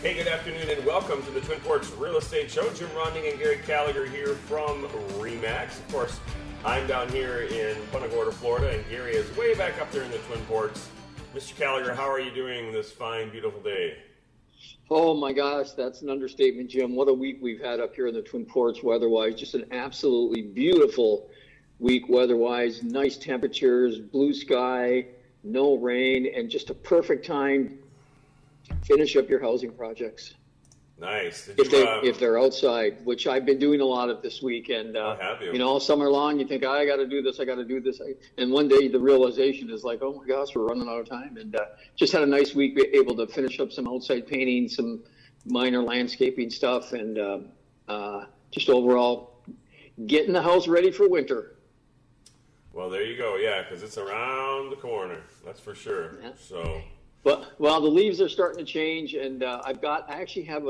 Hey, good afternoon and welcome to the Twin Ports Real Estate Show. Jim Ronding and Gary Gallagher here from RE/MAX. Of course, I'm down here in Punta Gorda, Florida, and Gary is way back up there in the Twin Ports. Mr. Gallagher, how are you doing this fine, beautiful day? Oh my gosh, that's an understatement, Jim. What a week we've had up here in the Twin Ports weather-wise. Just an absolutely beautiful week weather-wise. Nice temperatures, blue sky, no rain, and just a perfect time to finish up your housing projects. Nice. If they're outside, which I've been doing a lot of this week, and have you? all summer long, you think, I got to do this, and one day the realization is like, oh my gosh, we're running out of time, and just had a nice week, able to finish up some outside painting, some minor landscaping stuff, and just overall getting the house ready for winter. Well, there you go, yeah, because it's around the corner, that's for sure. Yeah. So. Well, the leaves are starting to change, and I actually have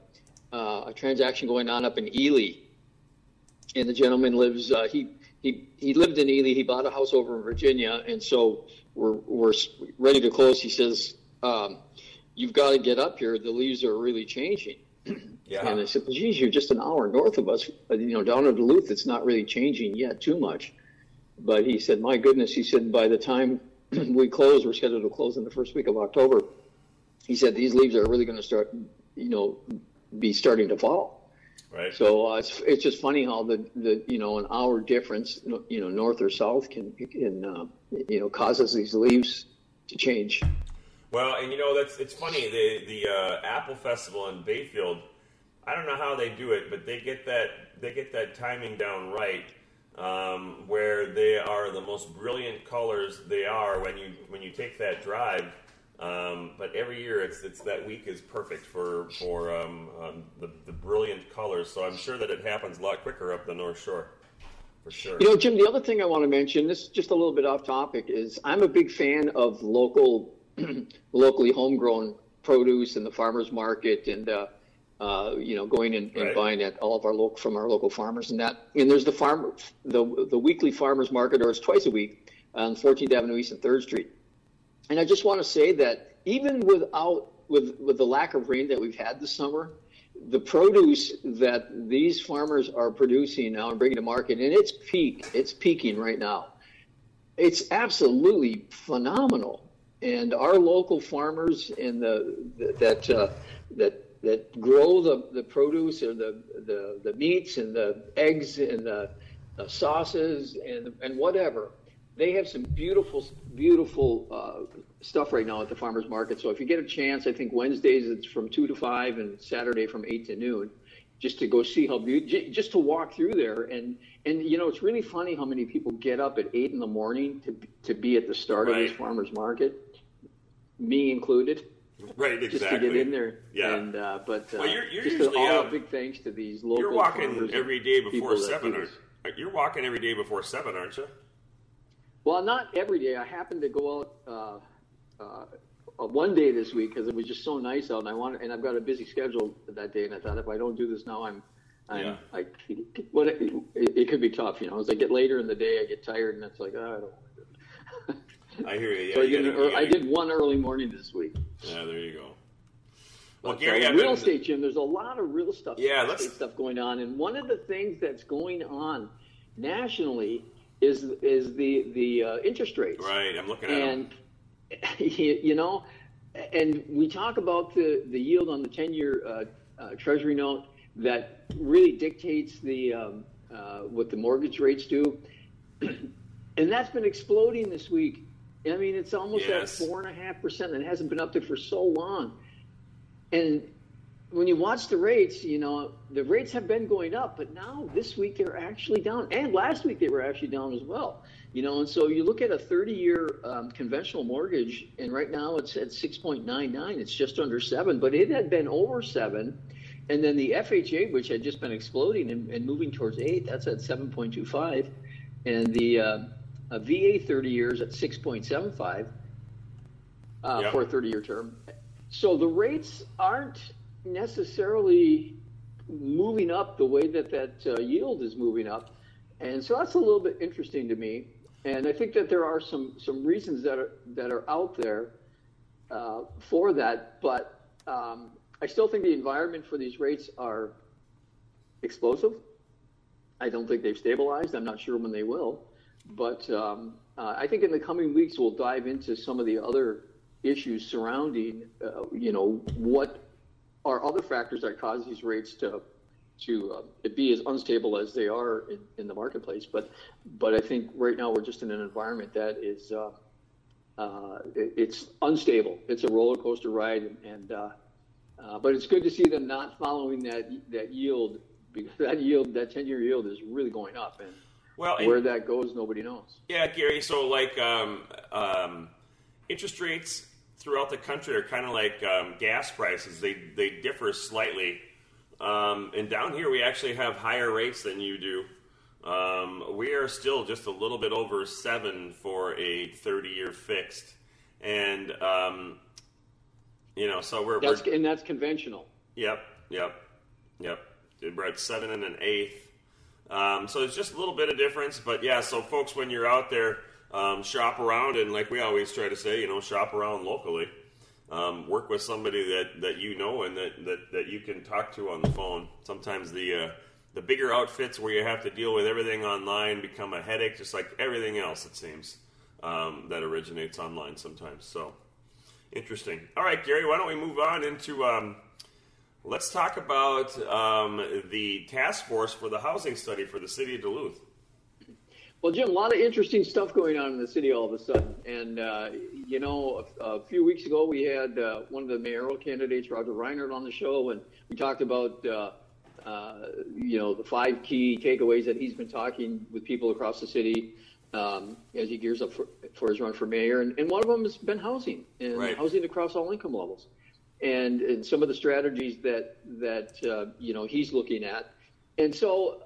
a transaction going on up in Ely, and the gentleman lives. He lived in Ely. He bought a house over in Virginia, and so we're ready to close. He says, "You've got to get up here. The leaves are really changing." Yeah. And I said, "Well, geez, you're just an hour north of us. Down in Duluth, it's not really changing yet too much." But he said, "My goodness," he said, "by the time we close, we're scheduled to close in the first week of October." He said these leaves are really going to start, be starting to fall. Right. So it's just funny how the an hour difference, north or south can causes these leaves to change. Well, and it's funny. The Apple Festival in Bayfield, I don't know how they do it, but they get that timing down right. Where they are the most brilliant colors they are when you take that drive, but every year it's that week is perfect for the brilliant colors. So I'm sure that it happens a lot quicker up the North Shore, for sure. Jim, the other thing I want to mention, this is just a little bit off topic, is I'm a big fan of locally homegrown produce in the farmers market, and going and buying at all of from our local farmers and that. And there's the weekly farmers market, or it's twice a week, on 14th Avenue East and 3rd Street. And I just want to say that even with the lack of rain that we've had this summer, the produce that these farmers are producing now and bringing to market, and it's peaking right now. It's absolutely phenomenal. And our local farmers and that grow the produce or the meats and the eggs and the sauces and whatever. They have some beautiful stuff right now at the farmers market. So if you get a chance, I think Wednesdays it's from 2 to 5 and Saturday from 8 to noon, just to go see how beautiful, just to walk through there. And it's really funny how many people get up at 8 in the morning to be at the start of this farmers market, me included. Right, exactly. Just to get in there. Yeah. And you're just usually all big thanks to these local. You're walking every day before 7, you're walking every day before 7, aren't you? Well, not every day. I happened to go out one day this week because it was just so nice out, and I've got a busy schedule that day. And I thought, if I don't do this now, it could be tough. As I get later in the day, I get tired, and it's like, I don't want to do it. I hear you. So I did one early morning this week. Yeah, there you go. Well, But, Gary, real estate, Jim. There's a lot of real estate stuff going on, and one of the things that's going on nationally is the interest rates. Right, I'm looking at them. And we talk about the yield on the 10-year Treasury note that really dictates what the mortgage rates do, and that's been exploding this week. I mean, it's almost at 4.5%, and it hasn't been up there for so long. And when you watch the rates, the rates have been going up, but now this week they're actually down. And last week they were actually down as well. And so you look at a 30-year conventional mortgage, and right now it's at 6.99. It's just under 7, but it had been over 7. And then the FHA, which had just been exploding and moving towards 8, that's at 7.25. And the VA 30 years at 6.75 for a 30-year term. So the rates aren't necessarily moving up the way that yield is moving up. And so that's a little bit interesting to me. And I think that there are some reasons that are out there for that. But I still think the environment for these rates are explosive. I don't think they've stabilized. I'm not sure when they will. But I think in the coming weeks, we'll dive into some of the other issues surrounding, what are other factors that cause these rates to be as unstable as they are in the marketplace. But I think right now we're just in an environment that is it's unstable. It's a roller coaster ride, but it's good to see them not following that yield, because that 10-year yield is really going up, and where that goes, nobody knows. Yeah, Gary. So like interest rates throughout the country are kind of like gas prices. They differ slightly. And down here, we actually have higher rates than you do. We are still just a little bit over 7 for a 30-year fixed, and so and that's conventional. Yep. We're at 7 1/8. So it's just a little bit of difference, but yeah. So folks, when you're out there, shop around, and like we always try to say, shop around locally. Work with somebody that you know and that you can talk to on the phone. Sometimes the bigger outfits where you have to deal with everything online become a headache, just like everything else, it seems, that originates online sometimes. So, interesting. All right, Gary, why don't we move on into, let's talk about the task force for the housing study for the city of Duluth. Well, Jim, a lot of interesting stuff going on in the city all of a sudden. And, a few weeks ago, we had one of the mayoral candidates, Roger Reinert, on the show, and we talked about, the 5 key takeaways that he's been talking with people across the city as he gears up for his run for mayor. And one of them has been housing, and right. Housing across all income levels. And some of the strategies that he's looking at. And so,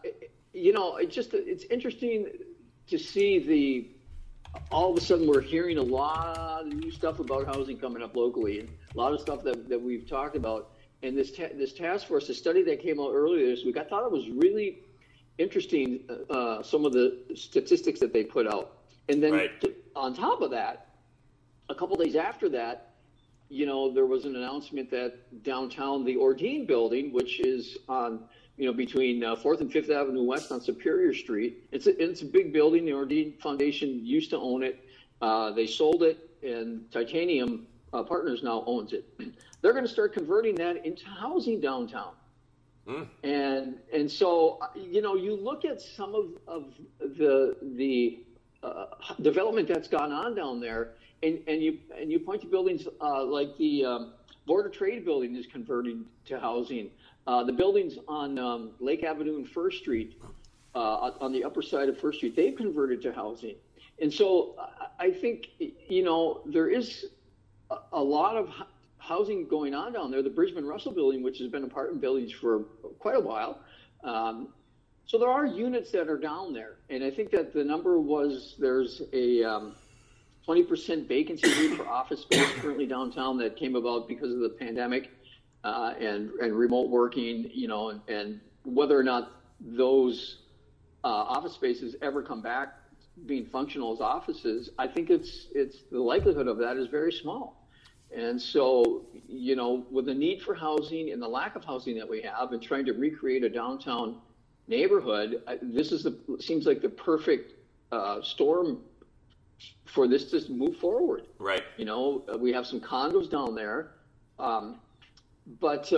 it's interesting to see all of a sudden we're hearing a lot of new stuff about housing coming up locally, and a lot of stuff that we've talked about. And this task force, the study that came out earlier this week, I thought it was really interesting, some of the statistics that they put out. And then right. On top of that, a couple days after that, there was an announcement that downtown, the Ordine building, which is on between 4th and 5th Avenue West on Superior Street. It's a big building. The Ordine Foundation used to own it. They sold it, and Titanium Partners now owns it. They're going to start converting that into housing downtown. And so, you look at some of the development that's gone on down there, and you point to buildings like the Board of Trade building is converting to housing. The buildings on Lake Avenue and First Street, on the upper side of First Street, they've converted to housing. And so I think, there is a lot of housing going on down there. The Bridgman Russell building, which has been apartment buildings for quite a while. So there are units that are down there. And I think that the number was there's a 20% vacancy rate for office space currently downtown that came about because of the pandemic. And remote working, and whether or not those office spaces ever come back being functional as offices, I think it's the likelihood of that is very small. And so, with the need for housing and the lack of housing that we have, and trying to recreate a downtown neighborhood, this seems like the perfect storm for this to move forward. Right. We have some condos down there. But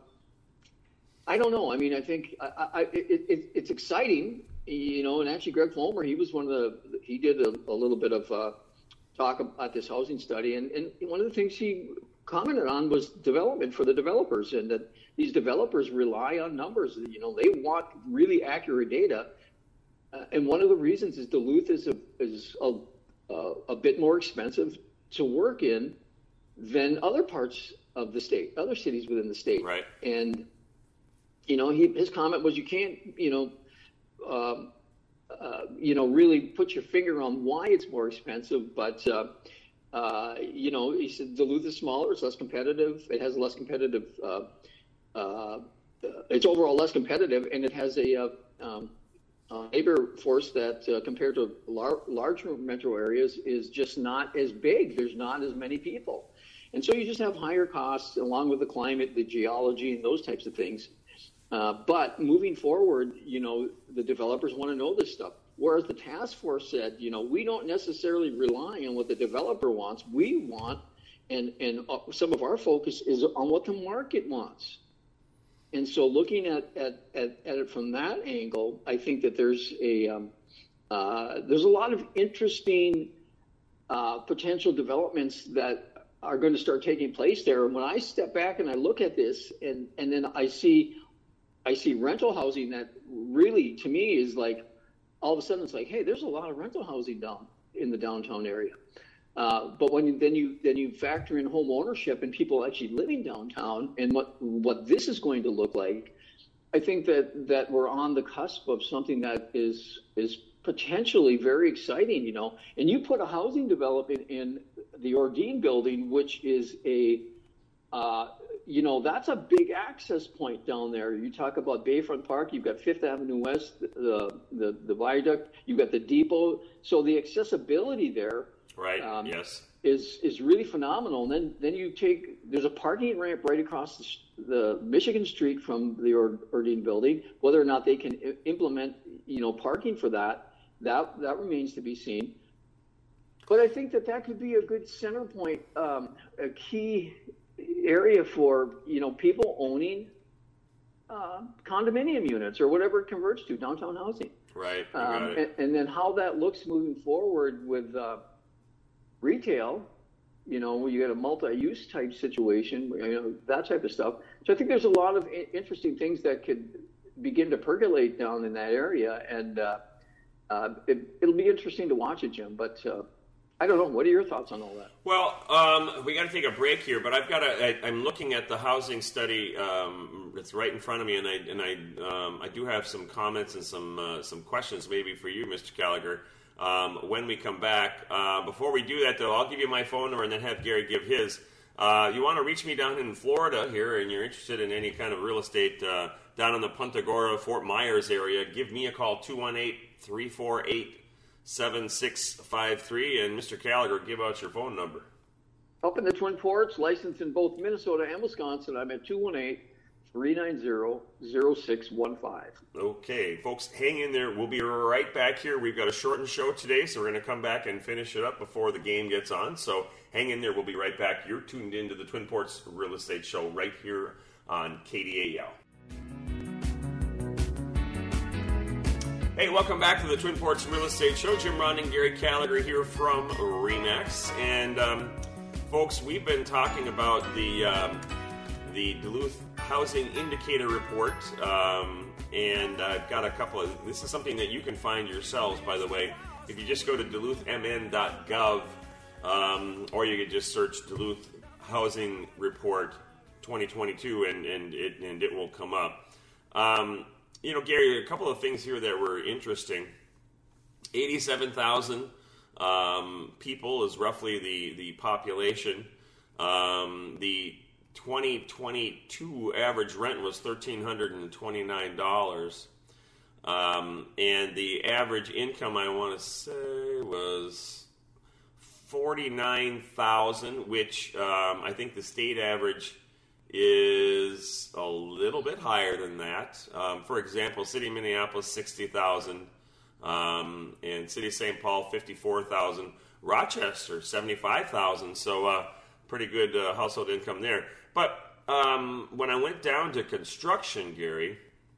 I don't know. I mean, I think it's exciting, and actually Greg Flomer, he did a little bit of talk about this housing study. And one of the things he commented on was development for the developers, and that these developers rely on numbers. They want really accurate data. And one of the reasons is Duluth is a bit more expensive to work in than other parts of the state, other cities within the state. Right. And, his comment was you can't, really put your finger on why it's more expensive. But, he said Duluth is smaller, it's less competitive, it has less competitive, it's overall less competitive, and it has a labor force that compared to larger metro areas is just not as big. There's not as many people. And so you just have higher costs along with the climate, the geology, and those types of things. But moving forward, the developers want to know this stuff. Whereas the task force said, we don't necessarily rely on what the developer wants. We want, and some of our focus is on what the market wants. And so looking at it from that angle, I think that there's a lot of interesting potential developments that are going to start taking place there. And when I step back and I look at this, and then I see rental housing that really, to me, is like, all of a sudden it's like, hey, there's a lot of rental housing down in the downtown area. But when you factor in home ownership and people actually living downtown and what this is going to look like, I think that we're on the cusp of something that is potentially very exciting, And you put a housing development in the Ordine building, which is that's a big access point down there. You talk about Bayfront Park, you've got Fifth Avenue West, the viaduct, you've got the depot. So the accessibility there, right? Yes, is really phenomenal. And then there's a parking ramp right across the Michigan Street from the Ordine building. Whether or not they can implement, parking for that remains to be seen. But I think that could be a good center point, a key area for people owning condominium units or whatever it converts to, downtown housing. Right. And then how that looks moving forward with retail, where you got a multi-use type situation, that type of stuff. So I think there's a lot of interesting things that could begin to percolate down in that area, and it'll be interesting to watch it, Jim. But I don't know. What are your thoughts on all that? Well, we got to take a break here, but I'm looking at the housing study that's right in front of me, and I do have some comments and some questions maybe for you, Mr. Gallagher, when we come back. Before we do that, though, I'll give you my phone number and then have Gary give his. You want to reach me down in Florida here, and you're interested in any kind of real estate down in the Punta Gorda, Fort Myers area, give me a call, 218-348-7653, and Mr. Gallagher, give out your phone number. Up in the Twin Ports, licensed in both Minnesota and Wisconsin, I'm at 218-390-0615. Okay, folks, hang in there. We'll be right back here. We've got a shortened show today, so we're going to come back and finish it up before the game gets on. So hang in there. We'll be right back. You're tuned into the Twin Ports Real Estate Show right here on KDAL. Hey, welcome back to the Twin Ports Real Estate Show. Jim Rond and Gary Gallagher here from RE/MAX. And, folks, we've been talking about the Duluth Housing Indicator Report, and I've got a couple of, this is something that you can find yourselves, by the way, if you just go to duluthmn.gov, or you could just search Duluth Housing Report 2022, and it will come up. Gary, a couple of things here that were interesting. 87,000 people is roughly the population. The 2022 average rent was $1,329. And the average income, I want to say, was $49,000, which I think the state average is a little bit higher than that. For example, City of Minneapolis, $60,000, and City of St. Paul, $54,000. Rochester, $75,000. So pretty good household income there. But when I went down to construction, Gary,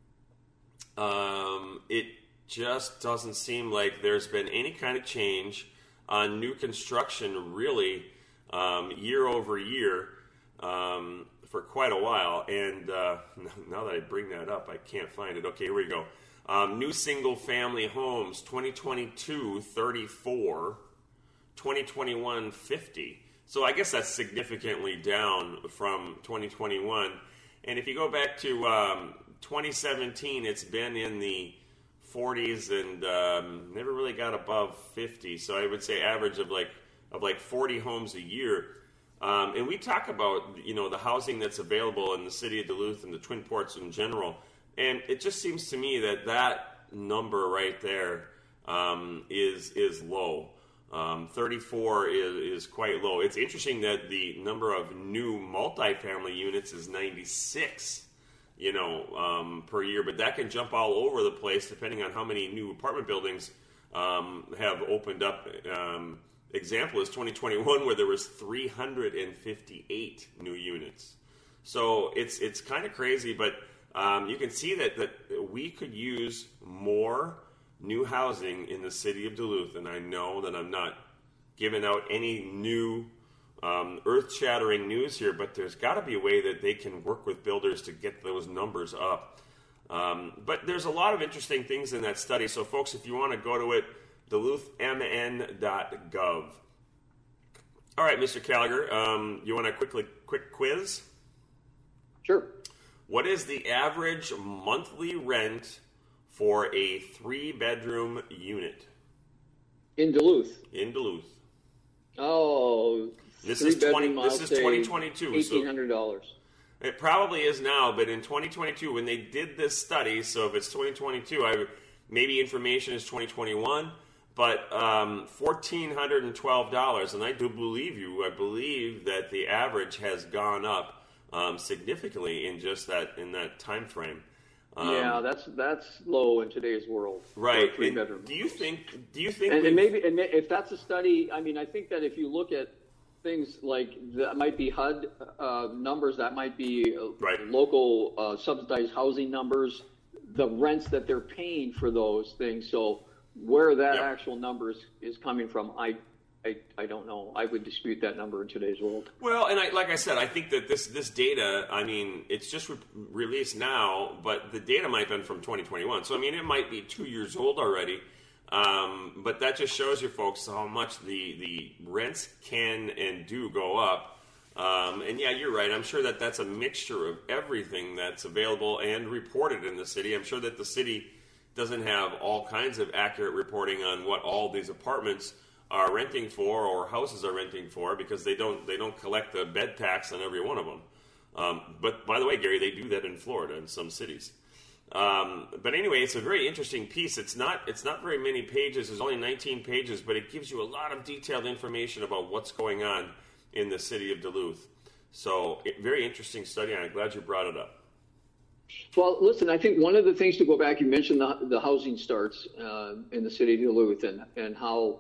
it just doesn't seem like there's been any kind of change on new construction, really, year over year. For quite a while, and now that I bring that up, I can't find it. Okay, here we go. New single-family homes, 2022, 34, 2021, 50. So I guess that's significantly down from 2021. And if you go back to 2017, it's been in the 40s and never really got above 50. So I would say average of like 40 homes a year. And we talk about, the housing that's available in the city of Duluth and the Twin Ports in general. And it just seems to me that number right there is low. 34 is quite low. It's interesting that the number of new multifamily units is 96, per year, but that can jump all over the place depending on how many new apartment buildings have opened up. Example is 2021, where there was 358 new units. So it's kind of crazy, but you can see that we could use more new housing in the city of Duluth, and I know that I'm not giving out any new earth-shattering news here, but there's got to be a way that they can work with builders to get those numbers up. But there's a lot of interesting things in that study, so folks, if you want to go to it, duluthmn.gov. All right, Mr. Gallagher, you want a quick quiz? Sure. What is the average monthly rent for a 3-bedroom unit? In Duluth. In Duluth. Oh, this is 2022. $1,800. So it probably is now, but in 2022, when they did this study, so if it's 2022, maybe information is 2021, but $1,412, and I do believe you. I believe that the average has gone up significantly in just that time frame. Yeah, that's low in today's world. Right. For a 3-bedroom. Do you think? And maybe if that's a study, I mean, I think that if you look at things like that, might be HUD numbers, that might be local subsidized housing numbers, the rents that they're paying for those things. So where that actual number is coming from, I don't know. I would dispute that number in today's world. Well, and like I said, I think that this data, I mean, it's just released now, but the data might have been from 2021. So, I mean, it might be 2 years old already. But that just shows you folks how much the rents can and do go up. And yeah, you're right. I'm sure that that's a mixture of everything that's available and reported in the city. I'm sure that the city doesn't have all kinds of accurate reporting on what all these apartments are renting for or houses are renting for, because they don't collect the bed tax on every one of them. But by the way, Gary, they do that in Florida in some cities. But anyway, it's a very interesting piece. It's not very many pages. There's only 19 pages, but it gives you a lot of detailed information about what's going on in the city of Duluth. So very interesting study, and I'm glad you brought it up. Well, listen, I think one of the things to go back, you mentioned the housing starts in the city of Duluth and how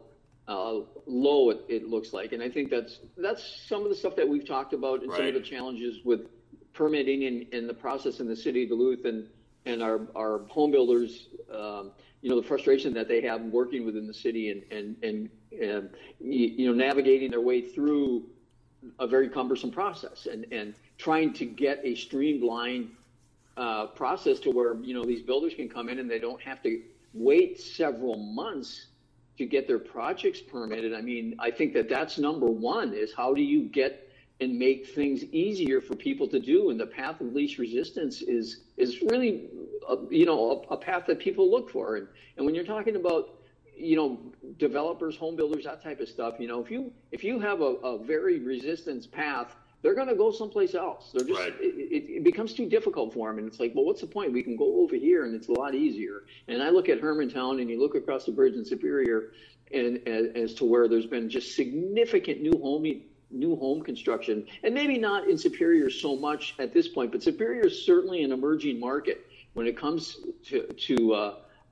low it looks like. And I think that's some of the stuff that we've talked about and some of the challenges with permitting in the process in the city of Duluth and our home builders, the frustration that they have working within the city and navigating their way through a very cumbersome process and trying to get a streamlined process to where, these builders can come in and they don't have to wait several months to get their projects permitted. I mean, I think that's number one, is how do you get and make things easier for people to do? And the path of least resistance is really, a path that people look for. And when you're talking about, developers, home builders, that type of stuff, if you have a very resistance path, they're going to go someplace else. They're just, it becomes too difficult for them. And it's like, well, what's the point? We can go over here and it's a lot easier. And I look at Hermantown and you look across the bridge in Superior and as to where there's been just significant new home construction, and maybe not in Superior so much at this point, but Superior is certainly an emerging market when it comes to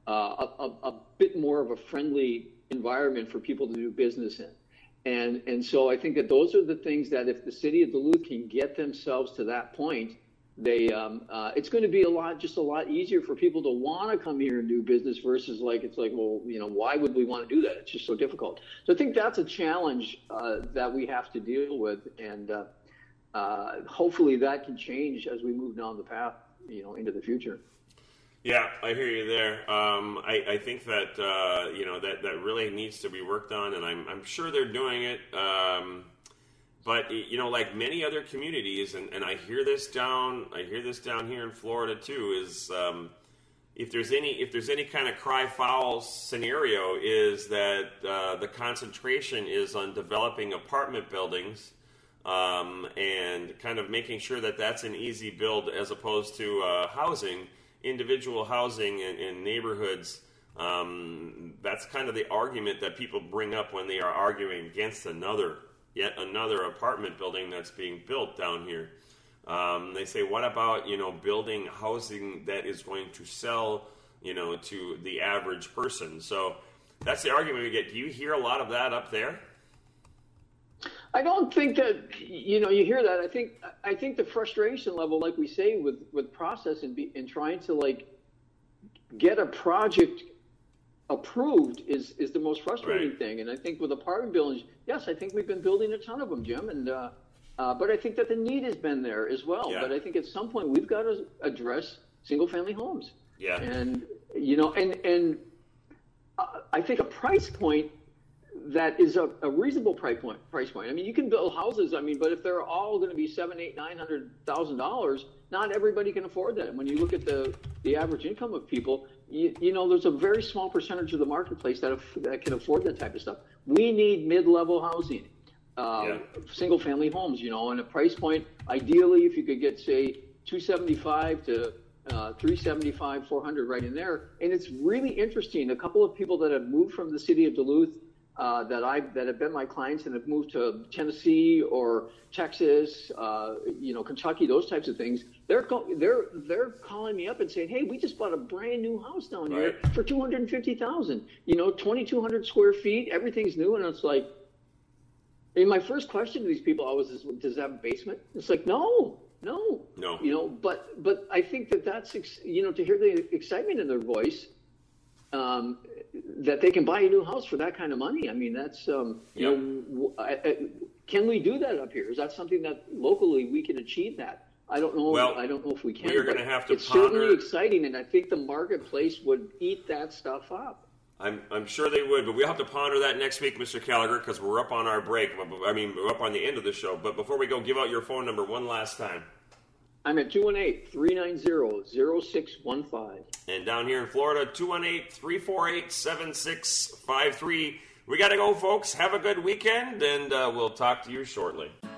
a bit more of a friendly environment for people to do business in. And so I think that those are the things that if the city of Duluth can get themselves to that point, it's going to be a lot easier for people to want to come here and do business versus why would we want to do that? It's just so difficult. So I think that's a challenge that we have to deal with, and hopefully that can change as we move down the path, into the future. Yeah, I hear you there. I think that that really needs to be worked on, and I'm sure they're doing it. But like many other communities, and I hear this down here in Florida too, is if there's any kind of cry foul scenario, is that the concentration is on developing apartment buildings and kind of making sure that that's an easy build as opposed to housing. Individual housing in neighborhoods That's kind of the argument that people bring up when they are arguing against yet another apartment building that's being built down here. They say, what about, building housing that is going to sell, to the average person? So that's the argument we get. Do you hear a lot of that up there? I don't think that, you hear that. I think the frustration level, like we say, with process and trying to get a project approved is the most frustrating thing. And I think with apartment buildings, yes, I think we've been building a ton of them, Jim. And but I think that the need has been there as well. Yeah. But I think at some point we've got to address single family homes. Yeah. And and I think a price point that is a reasonable price point. I mean, you can build houses. I mean, but if they're all going to be $700,000, $800,000, $900,000, not everybody can afford that. And when you look at the average income of people, there's a very small percentage of the marketplace that can afford that type of stuff. We need mid-level housing, single family homes, and a price point. Ideally, if you could get say $275 to $375, $400 right in there. And it's really interesting. A couple of people that have moved from the city of Duluth that have been my clients and have moved to Tennessee or Texas, Kentucky, those types of things. They're calling me up and saying, "Hey, we just bought a brand new house down here for $250,000. 2,200 square feet. Everything's new." And it's like, my first question to these people always is, "Does it have a basement?" It's like, no. But I think that's to hear the excitement in their voice. That they can buy a new house for that kind of money. I mean, that's, can we do that up here? Is that something that locally we can achieve that? I don't know. Well, I don't know if we can. We're going to have to It's certainly exciting, and I think the marketplace would eat that stuff up. I'm sure they would, but we'll have to ponder that next week, Mr. Gallagher, because we're up on our break. I mean, we're up on the end of the show. But before we go, give out your phone number one last time. I'm at 218-390-0615. And down here in Florida, 218-348-7653. We got to go, folks. Have a good weekend, and we'll talk to you shortly.